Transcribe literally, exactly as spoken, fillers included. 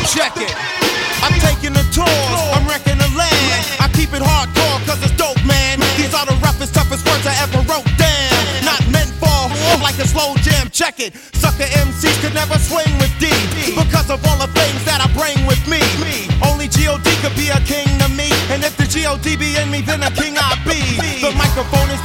Check it. I'm taking the tours, I'm wrecking the land. I keep it hardcore cause it's dope, man. These are the roughest, toughest words I ever wrote down. Not meant for like a slow jam, check it. Sucker M Cs could never swing with D because of all the things that I bring with me. Only G O D could be a king to me, and if the G O D be in me, then a king I be. The microphone is